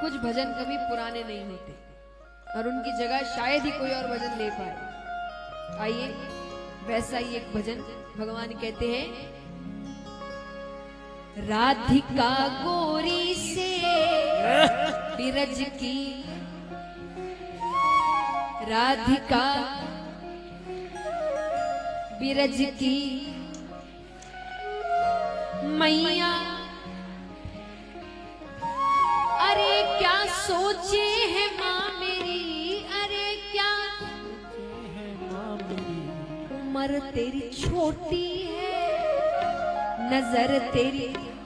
कुछ भजन कभी पुराने नहीं होते और उनकी जगह शायद ही कोई और भजन ले पाए। आइए वैसा ही एक भजन भगवान कहते हैं, राधिका गोरी से बिरज की, राधिका बिरज की मैया, अरे क्या सोचे है माँ मेरी, अरे क्या उम्र तेरी छोटी है, नजर तेरी,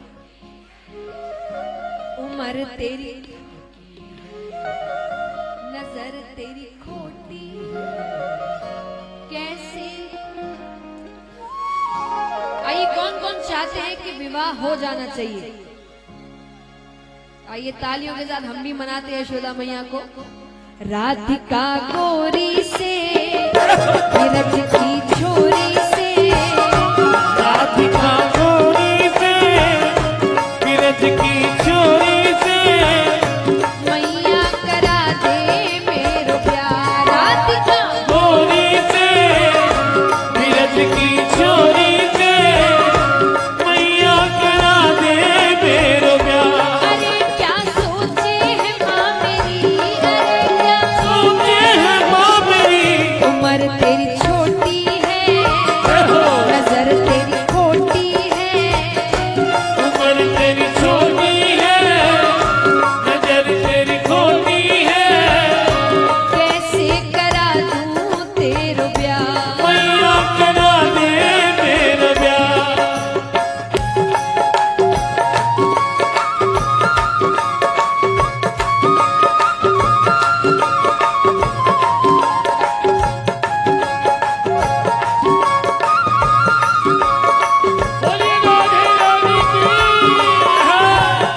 उम्र तेरी, नजर तेरी खोटी, कैसे। आइए कौन कौन चाहते हैं कि विवाह हो जाना चाहिए? आइए तालियों के साथ हम भी मनाते हैं यशोदा मैया को। राधिका गोरी से बिरज की छोरी से, राधिका गोरी से बिरज की छोरी से, मैया करा दे मेरो प्यार। राधिका गोरी से बिरज की छोरी से, मैया करा दे मेरो प्यार। अरे क्या सोचे है माँ मेरी, अरे क्या सोचे है माँ मेरी, उम्र तेरी छोटी है, नजर तेरी खोटी है, उम्र तेरी छोटी है, नजर तेरी खोटी है, कैसे करा दूं तेरो प्यार। मैया करा दे मेरो प्यार। बोलिए राधे रानी की है।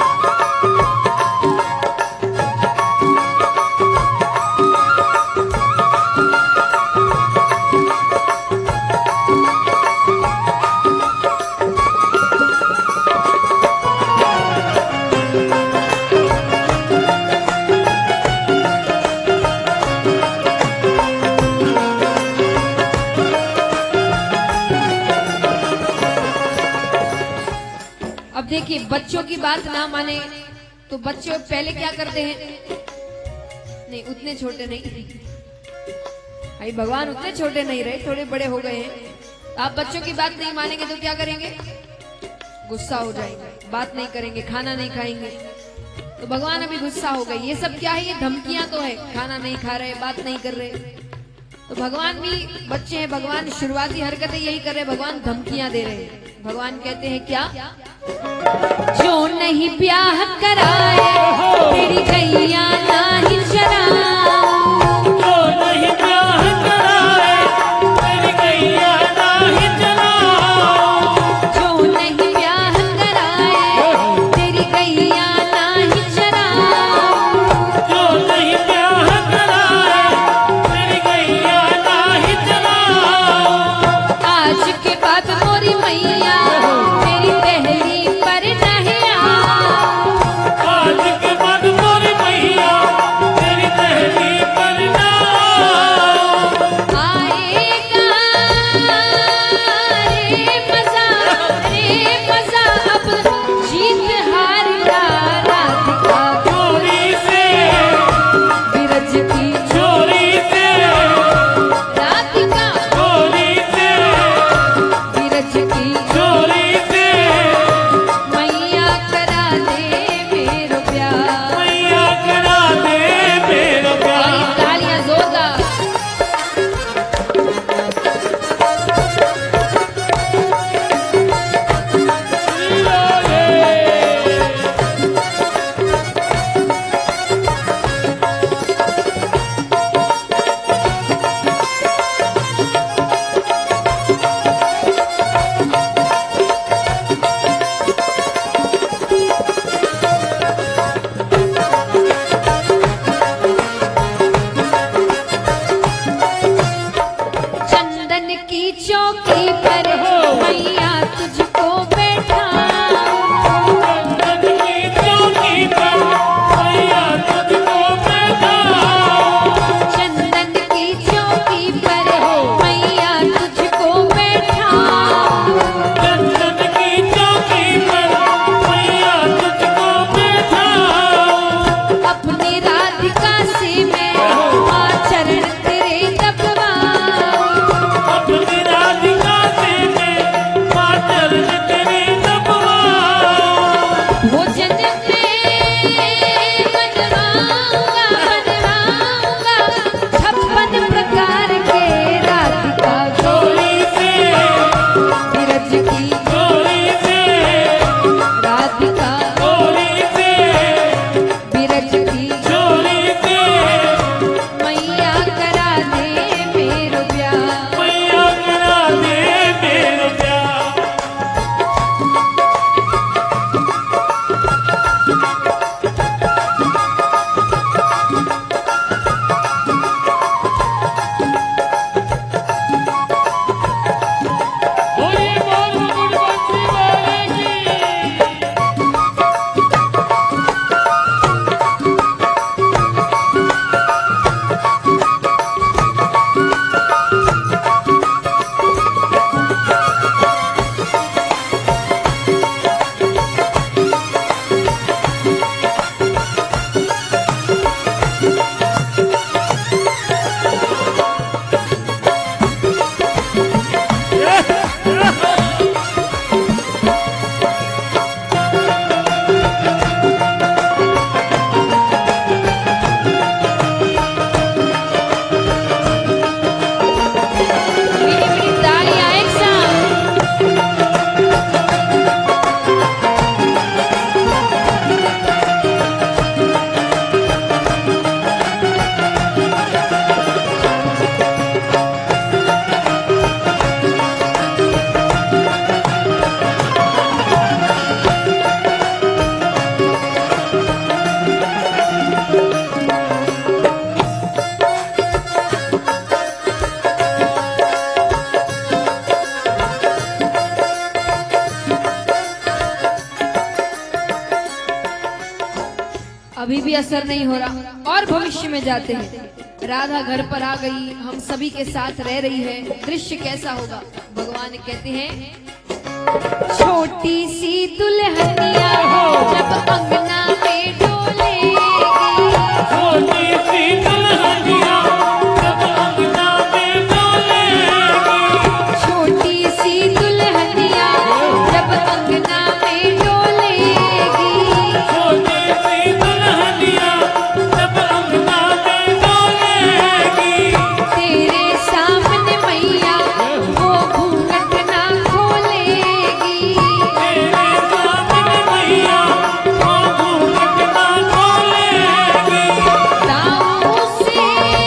अब देखिए बच्चों की बात ना माने तो बच्चे पहले क्या करते हैं, नहीं उतने छोटे नहीं, भाई भगवान उतने छोटे नहीं रहे, थोड़े बड़े हो गए हैं। आप बच्चों की बात नहीं मानेंगे तो क्या करेंगे, गुस्सा हो जाएंगे, बात नहीं करेंगे, खाना नहीं खाएंगे। तो भगवान अभी गुस्सा हो गए। ये सब क्या है, ये धमकियां तो है, खाना नहीं खा रहे, बात नहीं कर रहे। तो भगवान भी बच्चे हैं, भगवान शुरुआती हरकतें यही कर रहे, भगवान धमकियां दे रहे हैं। भगवान कहते हैं क्या, जो नहीं ब्याह कराए तेरी गैया नहीं चराऊं, जो नहीं ब्याह कराए तेरी गैया नाही चलाऊं, जो नहीं ब्याह कराए तेरी गैया नहीं चराऊं, जो नहीं ब्याह कराए तेरी गैया नाही चलाऊं। आज के बाद मोरी मैया तेरी पहली पर नहीं आऊं, आज के बाद मोरी मैया अभी भी असर नहीं हो रहा और भविष्य में जाते हैं। राधा घर पर आ गई, हम सभी के साथ रह रही है, दृश्य कैसा होगा? भगवान कहते हैं छोटी सी दुल्हनिया जब अंगना में डोलेगी, छोटी सी दुल्हनिया जब अंगना में डोलेगी, छोटी सी दुल्हनिया जब अंगना में डोलेगी, छोटी सी दुल्हनिया जब अंगना में डोलेगी, तेरे सामने मैया वो घूंघट ना खोलेगी, तेरे सामने मैया वो घूंघट ना खोलेगी, दाऊं से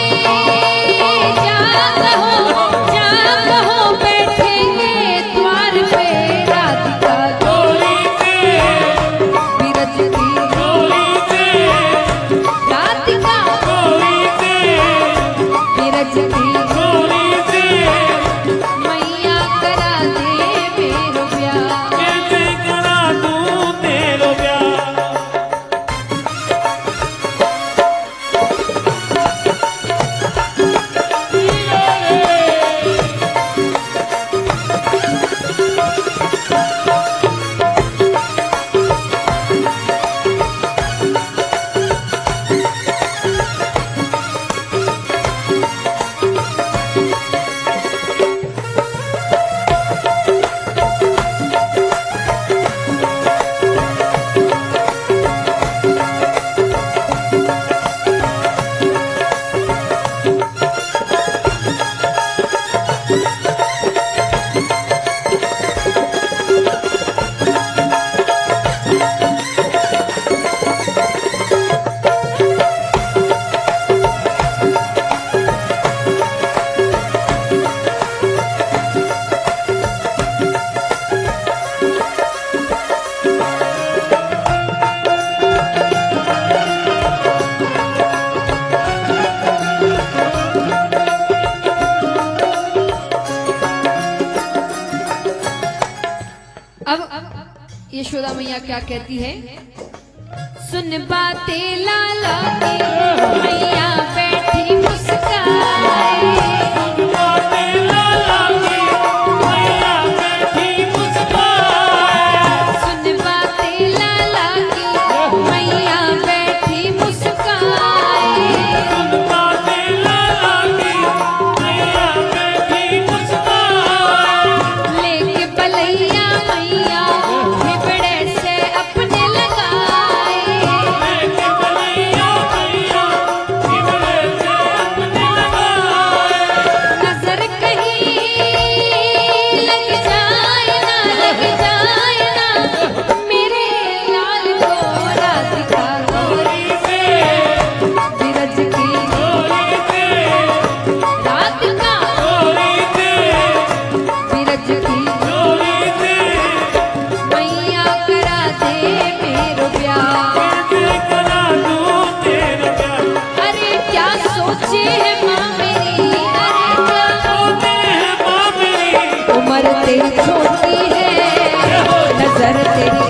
जाग हो बैठेंगे द्वार पे राधिका डोली से विरजती, डोली से राधिका डोली से विरजती, डोली से मैया करा दे मेरो प्यार। कैसे करा दूं तेरो प्यार। अब यशोदा मैया क्या कहती है? सुन बातें लाला की मैया बैठी मुस्काए, बातें लाला की मैया बैठी मुस्काए, सुन बातें लाला की मैया बैठी मुस्काए, बातें लाला की मैया बैठी मुस्काए, लेके बलैया मैया हिबड़े से अपने लगाए, लेके बलैया मैया हिबड़े से अपने लगाए, नजर कहीं लग जाए ना मेरे लाल को राधिका डोली से विरज की, डोली से राधिका डोली से विरज की, डोली से मैया करा दे मेरो प्यार। कैसे करा दूं तेरा प्यार। अरे क्या सोचे है माँ मेरी, अरे क्या होते हैं माँ मेरी उम्र तेरी छोटी है, नजर तेरी